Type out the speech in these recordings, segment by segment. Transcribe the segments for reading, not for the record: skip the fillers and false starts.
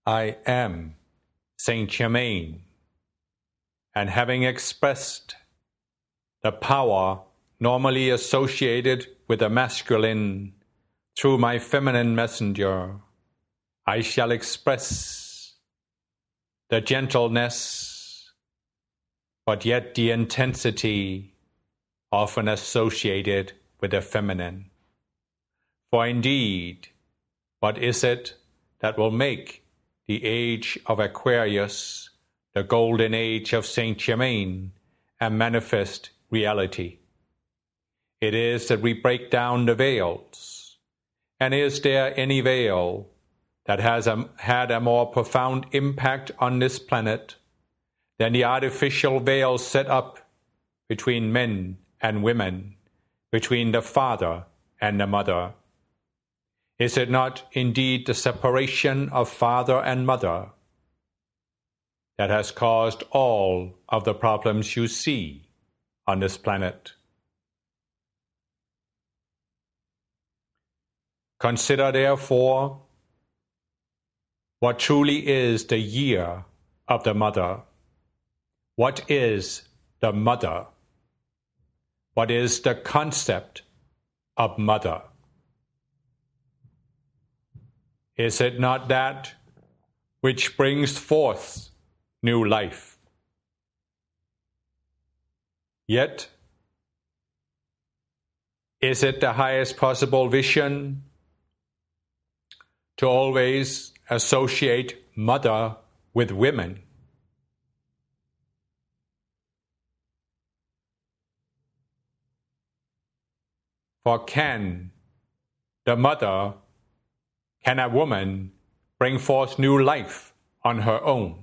I am Saint Germain, and having expressed the power normally associated with the masculine through my feminine messenger, I shall express the gentleness, but yet the intensity often associated with the feminine. For indeed, what is it that will make the age of Aquarius, the golden age of Saint Germain, a manifest reality? It is that we break down the veils. And is there any veil that has had a more profound impact on this planet than the artificial veil set up between men and women, between the father and the mother? Is it not indeed the separation of father and mother that has caused all of the problems you see on this planet? Consider, therefore, what truly is the year of the mother. What is the mother? What is the concept of mother? Is it not that which brings forth new life? Yet, is it the highest possible vision to always associate mother with women? For can a woman bring forth new life on her own?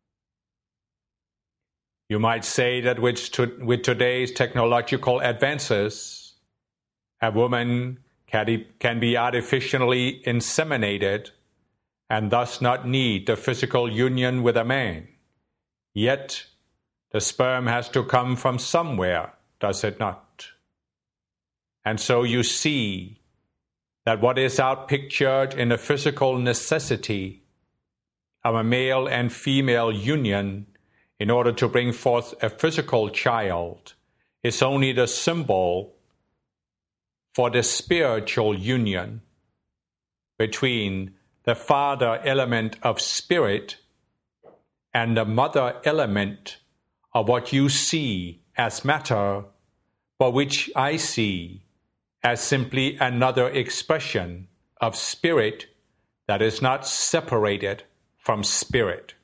You might say that with today's technological advances, a woman can be artificially inseminated and thus not need the physical union with a man. Yet, the sperm has to come from somewhere, does it not? And so you see that what is outpictured in the physical necessity of a male and female union in order to bring forth a physical child is only the symbol for the spiritual union between the father element of spirit and the mother element of what you see as matter, but which I see as simply another expression of spirit that is not separated from spirit.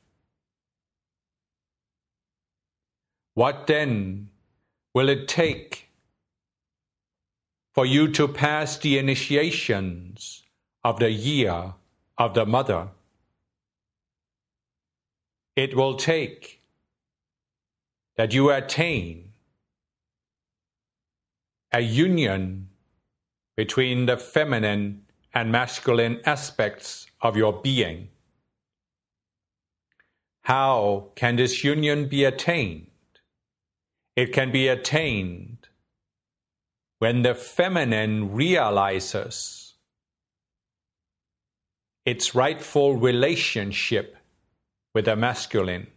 What then will it take for you to pass the initiations of the year of the mother? It will take that you attain a union between the feminine and masculine aspects of your being. How can this union be attained? It can be attained when the feminine realizes its rightful relationship with the masculine.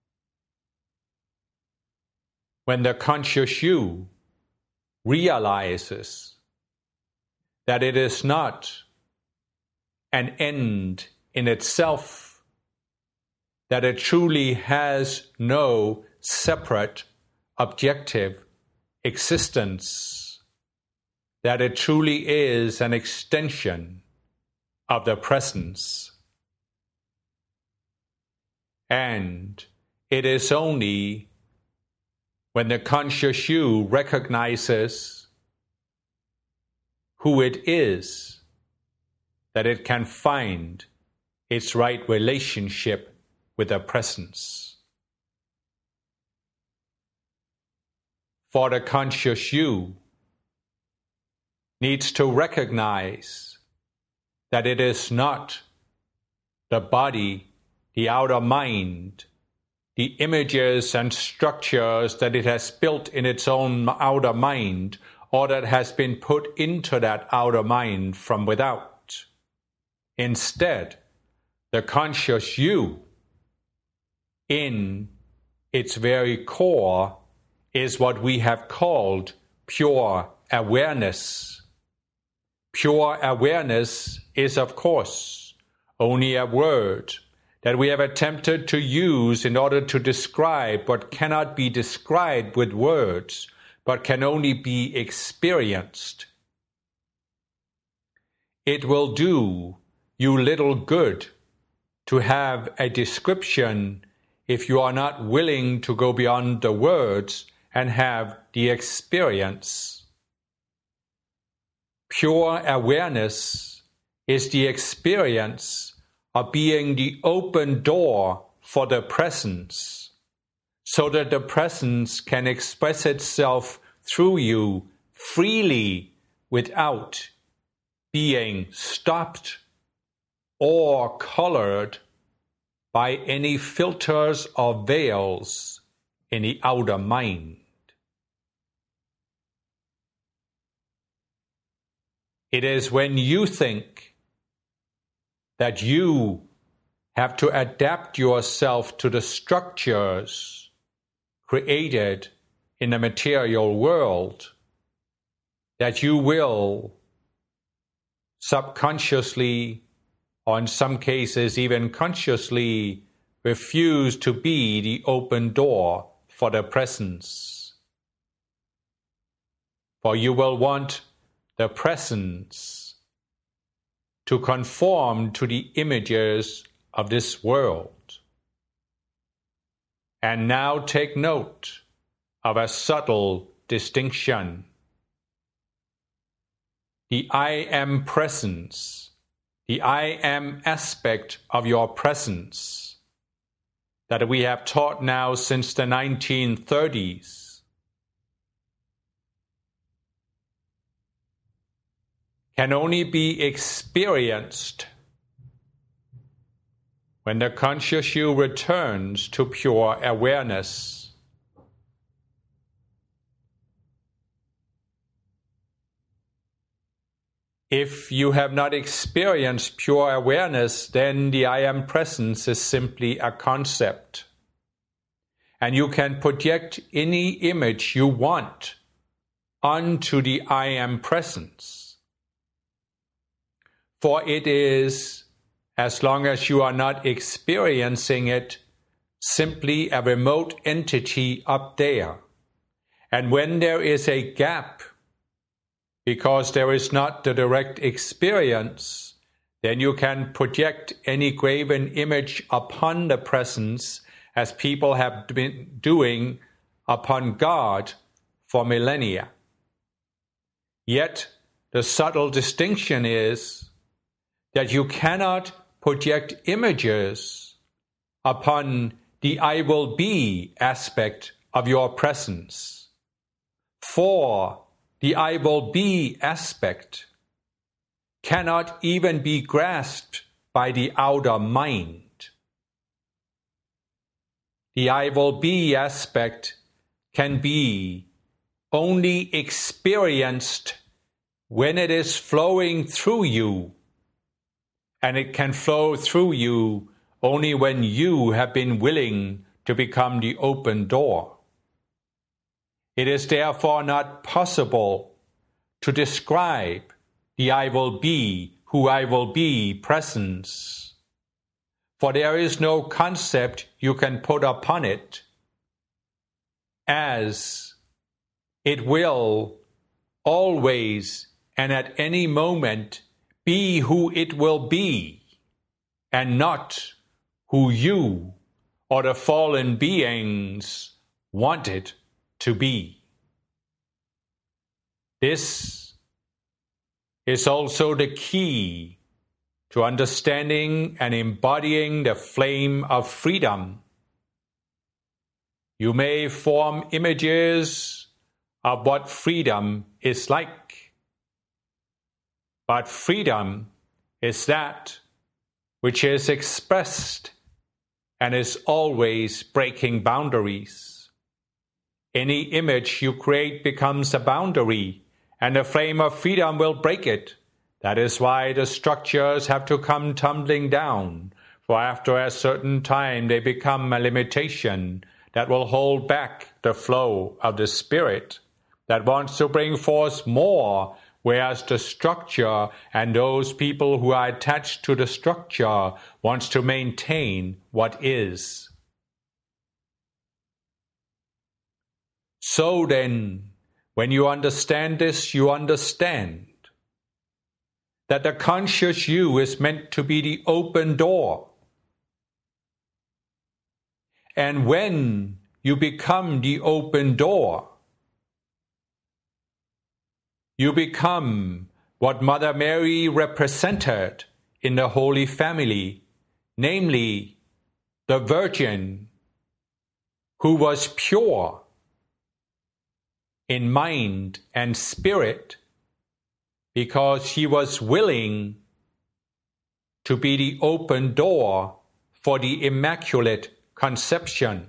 When the conscious you realizes that it is not an end in itself, that it truly has no separate objective existence, that it truly is an extension of the presence. And it is only when the conscious you recognizes who it is that it can find its right relationship with the presence. For the conscious you needs to recognize that it is not the body, the outer mind, the images and structures that it has built in its own outer mind, or that has been put into that outer mind from without. Instead, The conscious you, in its very core, is what we have called pure awareness. Pure awareness is, of course, only a word that we have attempted to use in order to describe what cannot be described with words, but can only be experienced. It will do you little good to have a description if you are not willing to go beyond the words and have the experience. Pure awareness is the experience of being the open door for the presence, so that the presence can express itself through you freely without being stopped or colored by any filters or veils in the outer mind. It is when you think that you have to adapt yourself to the structures created in the material world that you will subconsciously, or in some cases even consciously, refuse to be the open door for the presence. For you will want the presence to conform to the images of this world. And now take note of a subtle distinction. The I am presence, the I am aspect of your presence that we have taught now since the 1930s, can only be experienced when the conscious you returns to pure awareness. If you have not experienced pure awareness, then the I am presence is simply a concept. And you can project any image you want onto the I am presence. For it is, as long as you are not experiencing it, simply a remote entity up there. And when there is a gap, because there is not the direct experience, then you can project any graven image upon the presence, as people have been doing upon God for millennia. Yet the subtle distinction is that you cannot project images upon the I will be aspect of your presence. For the I will be aspect cannot even be grasped by the outer mind. The I will be aspect can be only experienced when it is flowing through you. And it can flow through you only when you have been willing to become the open door. It is therefore not possible to describe the I will be, who I will be presence. For there is no concept you can put upon it, as it will always and at any moment be who it will be, and not who you or the fallen beings want it to be. This is also the key to understanding and embodying the flame of freedom. You may form images of what freedom is like, but freedom is that which is expressed and is always breaking boundaries. Any image you create becomes a boundary, and the flame of freedom will break it. That is why the structures have to come tumbling down, For after a certain time they become a limitation that will hold back the flow of the Spirit that wants to bring forth more, whereas the structure and those people who are attached to the structure wants to maintain what is. So then, when you understand this, you understand that the conscious you is meant to be the open door. And when you become the open door, you become what Mother Mary represented in the Holy Family, namely the Virgin who was pure in mind and spirit, because she was willing to be the open door for the Immaculate Conception.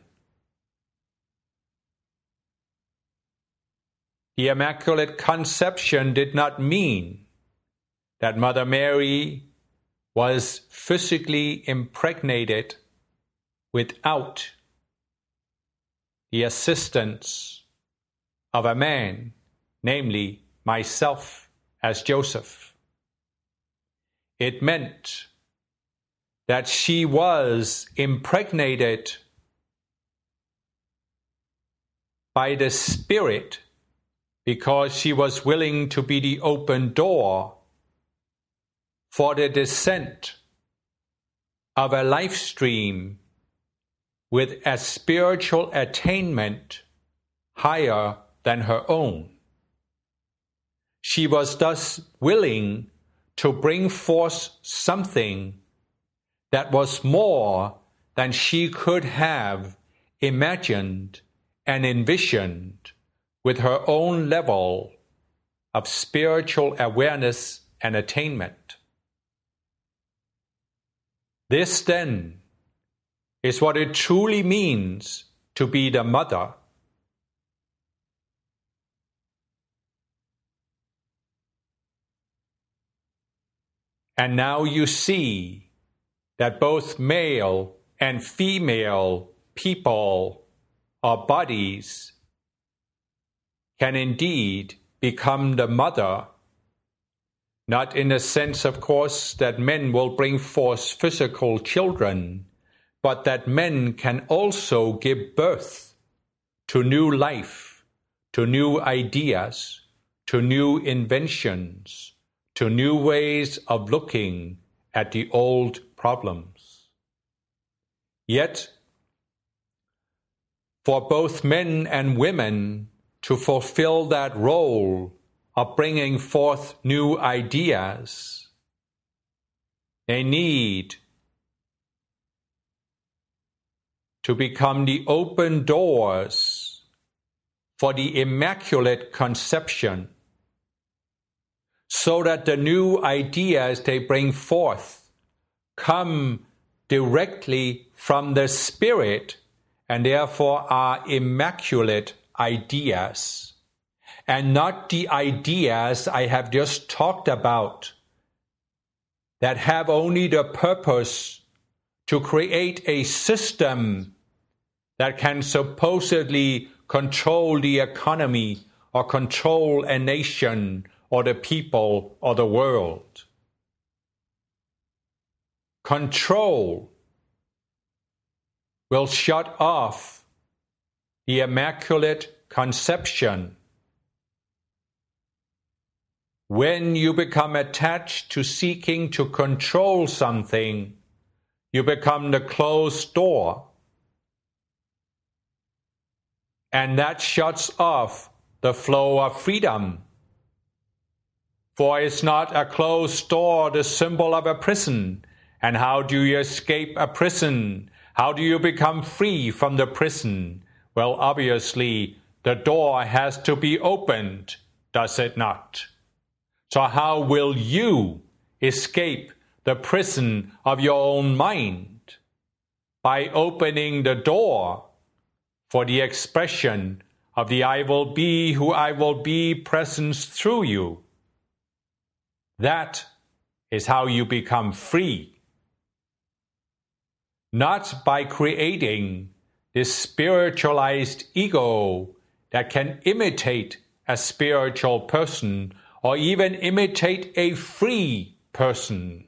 The Immaculate Conception did not mean that Mother Mary was physically impregnated without the assistance of a man, namely myself as Joseph. It meant that she was impregnated by the Spirit because she was willing to be the open door for the descent of a life stream with a spiritual attainment higher than her own. She was thus willing to bring forth something that was more than she could have imagined and envisioned with her own level of spiritual awareness and attainment. This, then, is what it truly means to be the mother. And now you see that both male and female people or bodies can indeed become the mother, not in the sense, of course, that men will bring forth physical children, but that men can also give birth to new life, to new ideas, to new inventions, to new ways of looking at the old problems. Yet, for both men and women to fulfill that role of bringing forth new ideas, they need to become the open doors for the Immaculate Conception, so that the new ideas they bring forth come directly from the Spirit and therefore are immaculate ideas, and not the ideas I have just talked about that have only the purpose to create a system that can supposedly control the economy or control a nation or the people or the world. Control will shut off the Immaculate Conception. When you become attached to seeking to control something, you become the closed door. And that shuts off the flow of freedom. For is not a closed door the symbol of a prison? And how do you escape a prison? How do you become free from the prison? Well, obviously, the door has to be opened, does it not? So how will you escape the prison of your own mind? By opening the door for the expression of the I will be who I will be presence through you. That is how you become free. not by creating this spiritualized ego that can imitate a spiritual person or even imitate a free person.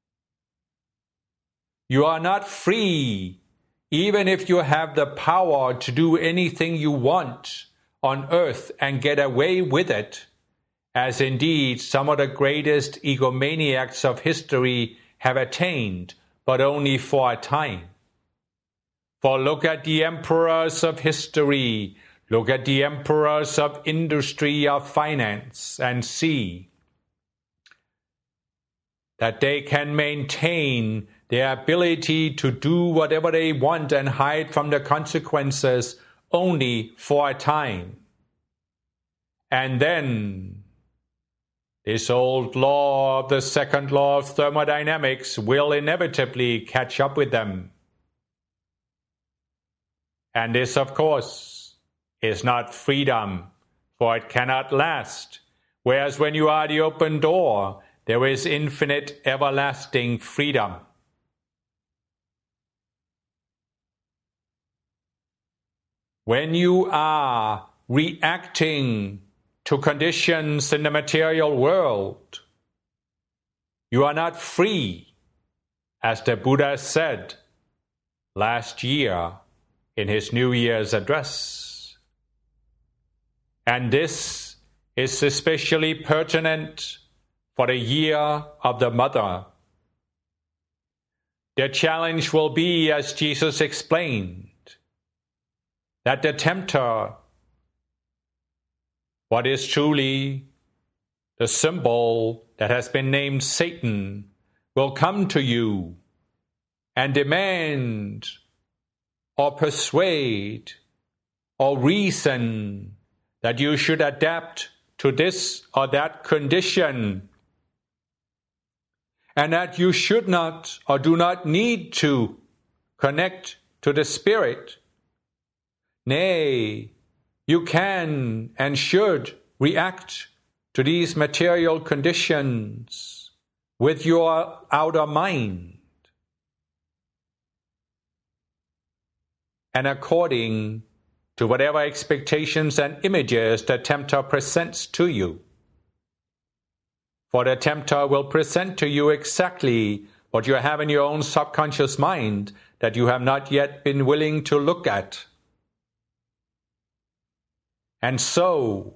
You are not free, even if you have the power to do anything you want on earth and get away with it, as indeed some of the greatest egomaniacs of history have attained, but only for a time. For look at the emperors of history, look at the emperors of industry, of finance, and see that they can maintain their ability to do whatever they want and hide from the consequences only for a time. And then this old law of the second law of thermodynamics will inevitably catch up with them. And this, of course, is not freedom, for it cannot last. Whereas when you are the open door, there is infinite, everlasting freedom. When you are reacting to conditions in the material world, you are not free, as the Buddha said last year in his New Year's address. And this is especially pertinent for the year of the Mother. The challenge will be, as Jesus explained, that the tempter, what is truly the symbol that has been named Satan, will come to you and demand or persuade or reason that you should adapt to this or that condition, and that you should not or do not need to connect to the Spirit. Nay, you can and should react to these material conditions with your outer mind and according to whatever expectations and images the tempter presents to you. For the tempter will present to you exactly what you have in your own subconscious mind that you have not yet been willing to look at. And so,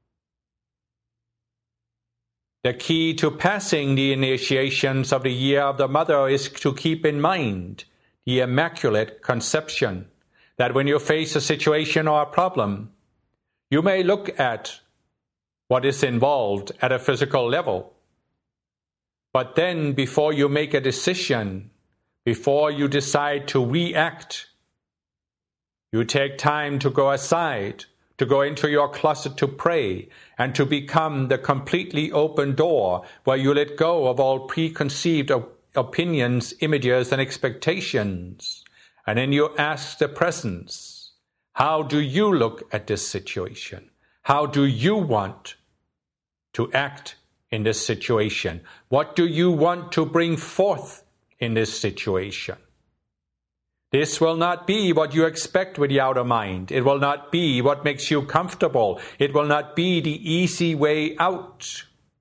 the key to passing the initiations of the Year of the Mother is to keep in mind the Immaculate Conception, that when you face a situation or a problem, you may look at what is involved at a physical level. But then before you make a decision, before you decide to react, you take time to go aside, to go into your closet to pray, and to become the completely open door where you let go of all preconceived opinions, images, and expectations. And then you ask the Presence, how do you look at this situation? How do you want to act in this situation? What do you want to bring forth in this situation? This will not be what you expect with the outer mind. It will not be what makes you comfortable. It will not be the easy way out.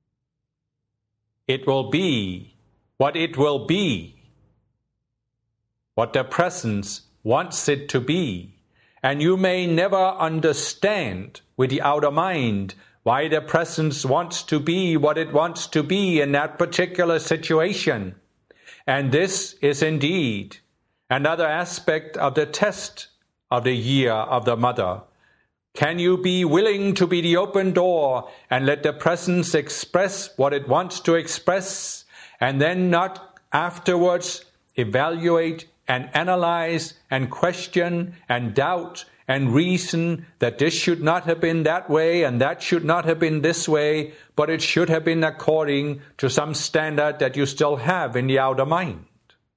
It will be what it will be, what the Presence wants it to be. And you may never understand with the outer mind why the Presence wants to be what it wants to be in that particular situation. And this is indeed another aspect of the test of the Year of the Mother. Can you be willing to be the open door and let the Presence express what it wants to express, and then not afterwards evaluate and analyze and question and doubt and reason that this should not have been that way and that should not have been this way, but it should have been according to some standard that you still have in the outer mind?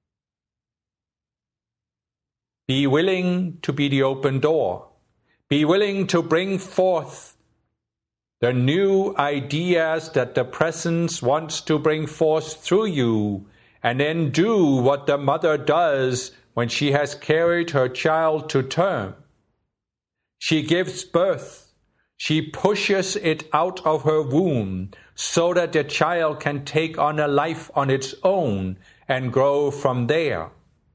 Be willing to be the open door. Be willing to bring forth the new ideas that the Presence wants to bring forth through you, and then do what the Mother does when she has carried her child to term. She gives birth. She pushes it out of her womb so that the child can take on a life on its own and grow from there.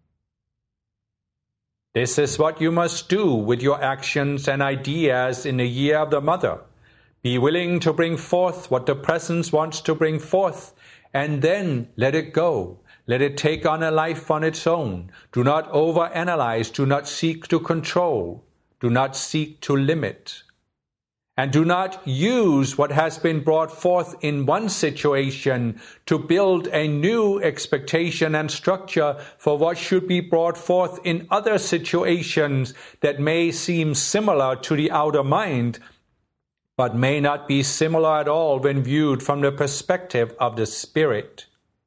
This is what you must do with your actions and ideas in the year of the mother. Be willing to bring forth what the presence wants to bring forth, and then let it go. Let it take on a life on its own. Do not overanalyze. Do not seek to control. Do not seek to limit. And do not use what has been brought forth in one situation to build a new expectation and structure for what should be brought forth in other situations that may seem similar to the outer mind, but may not be similar at all when viewed from the perspective of the spirit.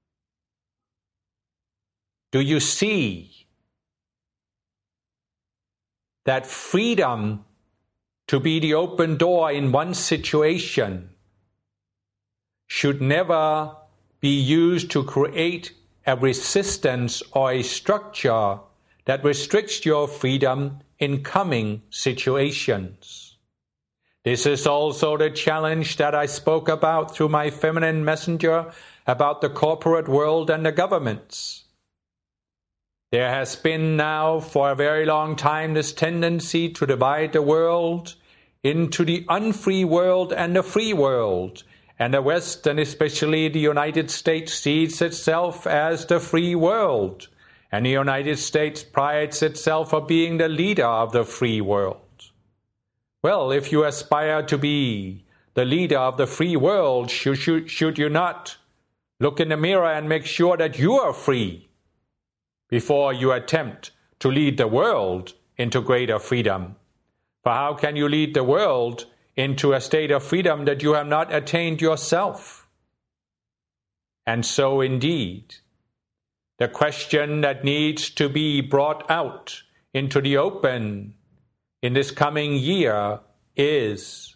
Do you see that freedom to be the open door in one situation should never be used to create a resistance or a structure that restricts your freedom in coming situations? This is also the challenge that I spoke about through my feminine messenger about the corporate world and the governments. There has been now for a very long time this tendency to divide the world into the unfree world and the free world. And the West, and especially the United States, sees itself as the free world. And the United States prides itself on being the leader of the free world. Well, if you aspire to be the leader of the free world, should you not look in the mirror and make sure that you are free before you attempt to lead the world into greater freedom? For how can you lead the world into a state of freedom that you have not attained yourself? And so indeed, the question that needs to be brought out into the open in this coming year is,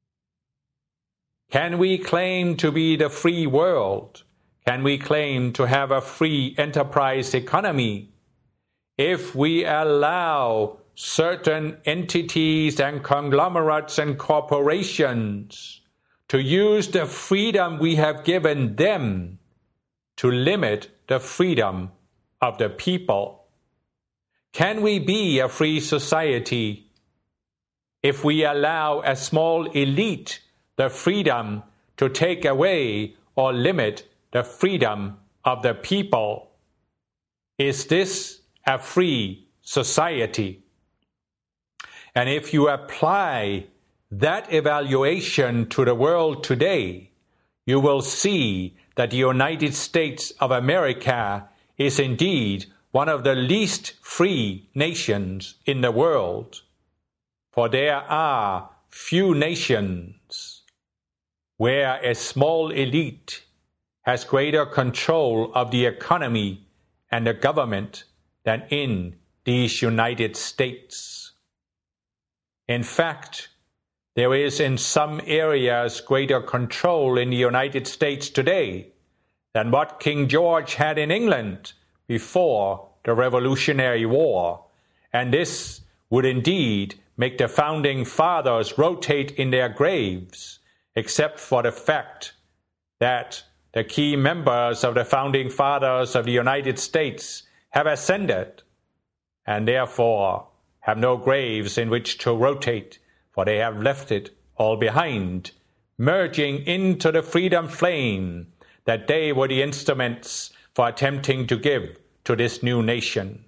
can we claim to be the free world? Can we claim to have a free enterprise economy if we allow certain entities and conglomerates and corporations to use the freedom we have given them to limit the freedom of the people? Can we be a free society if we allow a small elite the freedom to take away or limit the freedom of the people? Is this a free society? And if you apply that evaluation to the world today, you will see that the United States of America is indeed one of the least free nations in the world. For there are few nations where a small elite has greater control of the economy and the government than in these United States. In fact, there is in some areas greater control in the United States today than what King George had in England before the Revolutionary War, and this would indeed make the Founding Fathers rotate in their graves, except for the fact that the key members of the Founding Fathers of the United States have ascended, and therefore have no graves in which to rotate, for they have left it all behind, merging into the freedom flame that they were the instruments for attempting to give to this new nation.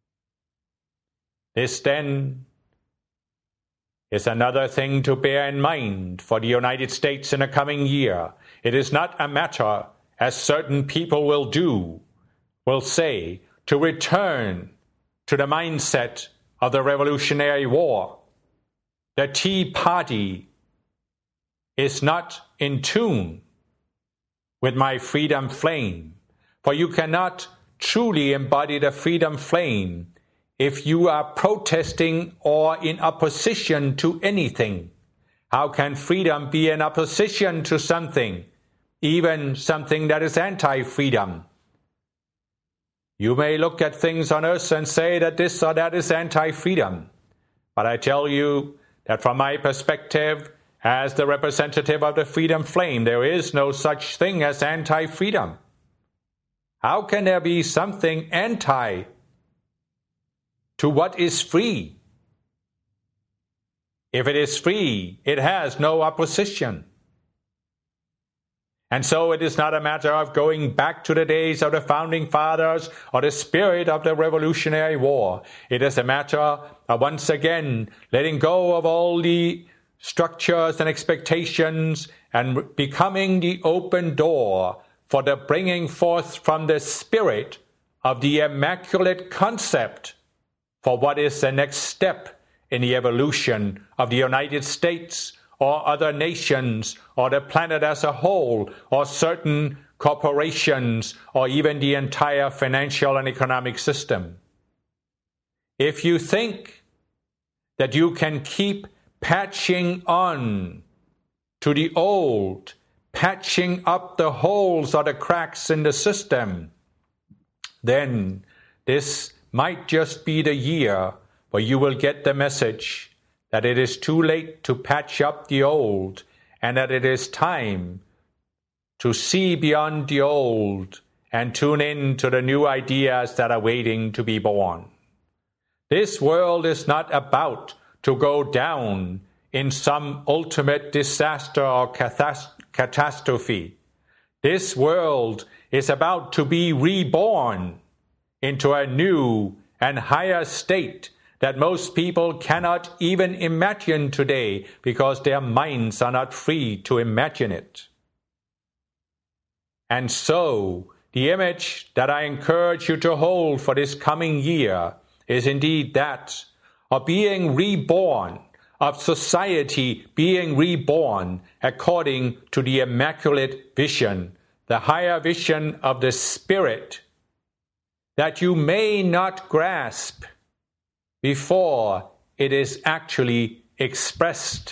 This then is another thing to bear in mind for the United States in the coming year. It is not a matter, as certain people will say, to return to the mindset of the Revolutionary War. The Tea Party is not in tune with my freedom flame, for you cannot truly embody the freedom flame if you are protesting or in opposition to anything. How can freedom be in opposition to something, even something that is anti-freedom? You may look at things on earth and say that this or that is anti-freedom. But I tell you that from my perspective, as the representative of the freedom flame, there is no such thing as anti-freedom. How can there be something anti to what is free? If it is free, it has no opposition. And so it is not a matter of going back to the days of the founding fathers or the spirit of the Revolutionary War. It is a matter of once again letting go of all the structures and expectations and becoming the open door for the bringing forth from the spirit of the immaculate concept for what is the next step in the evolution of the United States or other nations, or the planet as a whole, or certain corporations, or even the entire financial and economic system. If you think that you can keep patching on to the old, patching up the holes or the cracks in the system, then this might just be the year where you will get the message that it is too late to patch up the old, and that it is time to see beyond the old and tune in to the new ideas that are waiting to be born. This world is not about to go down in some ultimate disaster or catastrophe. This world is about to be reborn into a new and higher state that most people cannot even imagine today because their minds are not free to imagine it. And so, the image that I encourage you to hold for this coming year is indeed that of being reborn, of society being reborn according to the immaculate vision, the higher vision of the Spirit, that you may not grasp before it is actually expressed.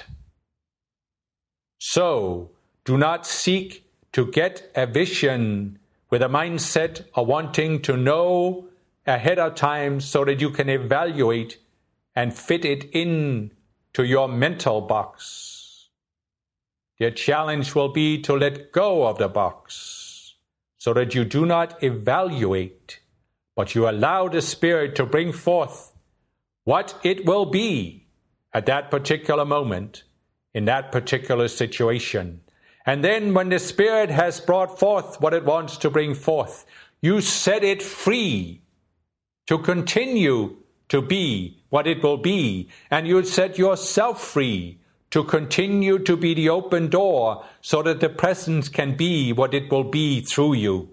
So, do not seek to get a vision with a mindset of wanting to know ahead of time so that you can evaluate and fit it in to your mental box. Your challenge will be to let go of the box so that you do not evaluate, but you allow the Spirit to bring forth what it will be at that particular moment, in that particular situation. And then when the Spirit has brought forth what it wants to bring forth, you set it free to continue to be what it will be, and you set yourself free to continue to be the open door so that the presence can be what it will be through you.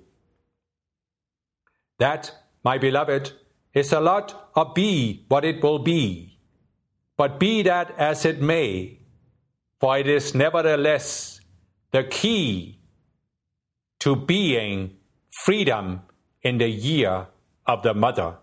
That, my beloved, is a lot of be what it will be. But be that as it may, for it is nevertheless the key to being freedom in the year of the Mother.